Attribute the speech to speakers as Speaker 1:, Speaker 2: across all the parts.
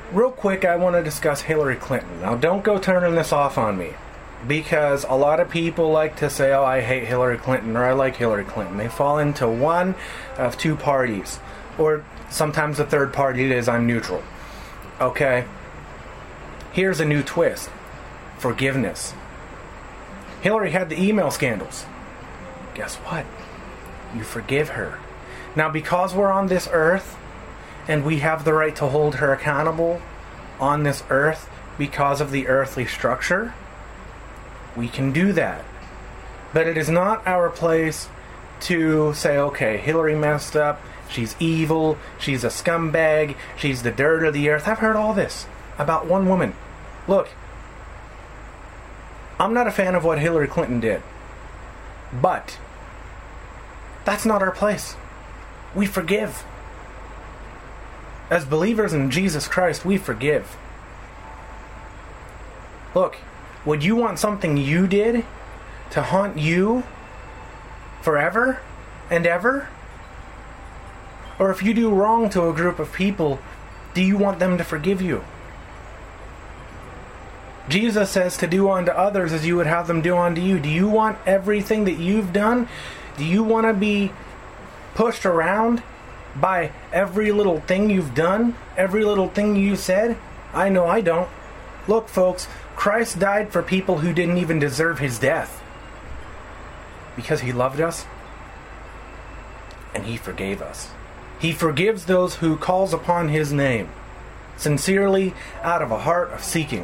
Speaker 1: real quick, I want to discuss Hillary Clinton. Now, don't go turning this off on me. Because a lot of people like to say, oh, I hate Hillary Clinton, or I like Hillary Clinton. They fall into one of two parties. Or sometimes the third party is I'm neutral. Okay? Here's a new twist. Forgiveness. Hillary had the email scandals. Guess what? You forgive her. Now, because we're on this earth, and we have the right to hold her accountable on this earth because of the earthly structure, we can do that. But it is not our place to say, okay, Hillary messed up, she's evil, she's a scumbag, she's the dirt of the earth. I've heard all this about one woman. Look, I'm not a fan of what Hillary Clinton did. But that's not our place. We forgive. As believers in Jesus Christ, we forgive. Look, would you want something you did to haunt you forever and ever? Or if you do wrong to a group of people, do you want them to forgive you? Jesus says to do unto others as you would have them do unto you. Do you want everything that you've done? Do you want to be pushed around by every little thing you've done? Every little thing you said? I know I don't. Look, folks, Christ died for people who didn't even deserve his death. Because he loved us. And he forgave us. He forgives those who calls upon his name. Sincerely, out of a heart of seeking.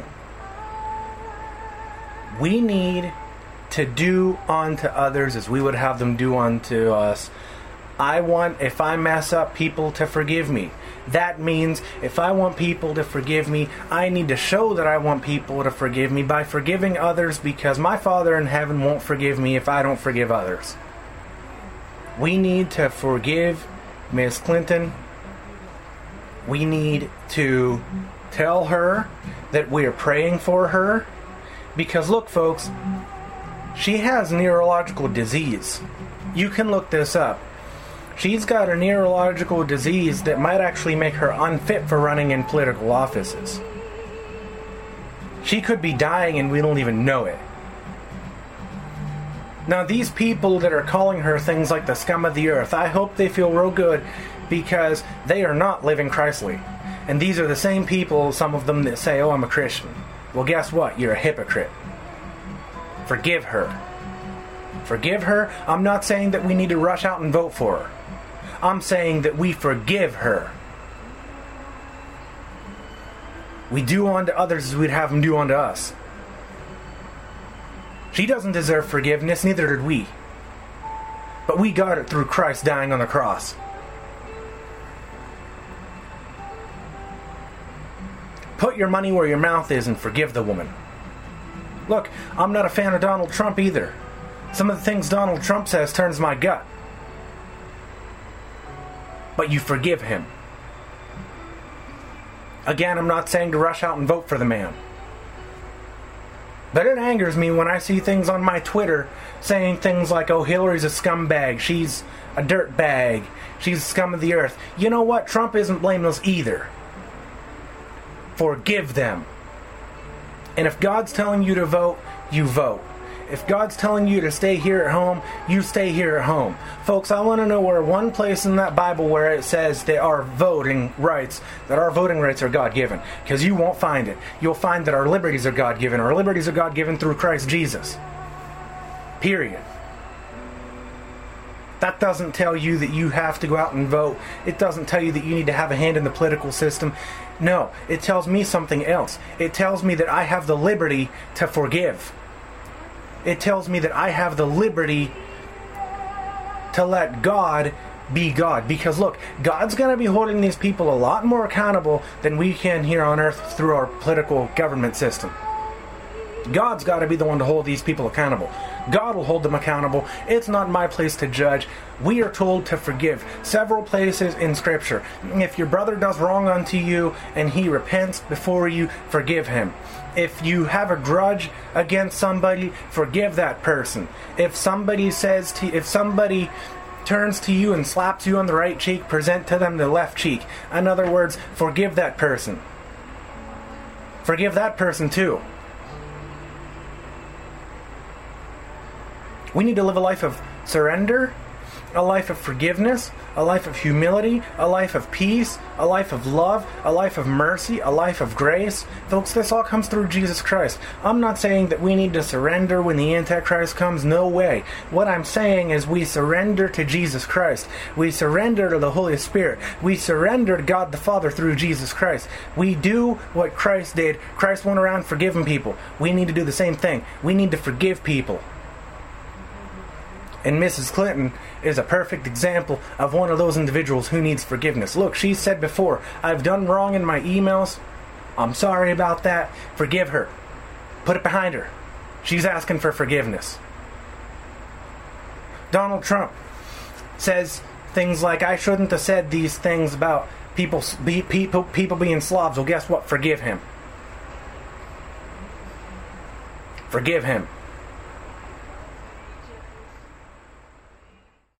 Speaker 1: We need to do unto others as we would have them do unto us. I want, if I mess up, people to forgive me. That means if I want people to forgive me, I need to show that I want people to forgive me by forgiving others, because my Father in heaven won't forgive me if I don't forgive others. We need to forgive Ms. Clinton. We need to tell her that we are praying for her. Because look, folks, she has neurological disease. You can look this up. She's got a neurological disease that might actually make her unfit for running in political offices. She could be dying and we don't even know it. Now, these people that are calling her things like the scum of the earth, I hope they feel real good, because they are not living Christly. And these are the same people, some of them, that say, oh, I'm a Christian. Well, guess what? You're a hypocrite. Forgive her. Forgive her. I'm not saying that we need to rush out and vote for her. I'm saying that we forgive her. We do unto others as we'd have them do unto us. She doesn't deserve forgiveness, neither did we. But we got it through Christ dying on the cross. Put your money where your mouth is and forgive the woman. Look, I'm not a fan of Donald Trump either. Some of the things Donald Trump says turns my gut. But you forgive him. Again, I'm not saying to rush out and vote for the man. But it angers me when I see things on my Twitter saying things like, oh, Hillary's a scumbag, she's a dirtbag, she's scum of the earth. You know what? Trump isn't blameless either. Forgive them. And if God's telling you to vote, you vote. If God's telling you to stay here at home, you stay here at home. Folks, I want to know where one place in that Bible where it says that our voting rights are God-given. Because you won't find it. You'll find that our liberties are God-given. Our liberties are God-given through Christ Jesus. Period. That doesn't tell you that you have to go out and vote. It doesn't tell you that you need to have a hand in the political system. No, it tells me something else. It tells me that I have the liberty to forgive. It tells me that I have the liberty to let God be God. Because look, God's going to be holding these people a lot more accountable than we can here on earth through our political government system. God's got to be the one to hold these people accountable. God will hold them accountable. It's not my place to judge. We are told to forgive. Several places in Scripture. If your brother does wrong unto you and he repents before you, forgive him. If you have a grudge against somebody, forgive that person. If somebody turns to you and slaps you on the right cheek, present to them the left cheek. In other words, forgive that person. Forgive that person too. We need to live a life of surrender, a life of forgiveness, a life of humility, a life of peace, a life of love, a life of mercy, a life of grace. Folks, this all comes through Jesus Christ. I'm not saying that we need to surrender when the Antichrist comes. No way. What I'm saying is we surrender to Jesus Christ. We surrender to the Holy Spirit. We surrender to God the Father through Jesus Christ. We do what Christ did. Christ went around forgiving people. We need to do the same thing. We need to forgive people. And Mrs. Clinton is a perfect example of one of those individuals who needs forgiveness. Look, she said before, I've done wrong in my emails. I'm sorry about that. Forgive her. Put it behind her. She's asking for forgiveness. Donald Trump says things like, I shouldn't have said these things about people being slobs. Well, guess what? Forgive him. Forgive him.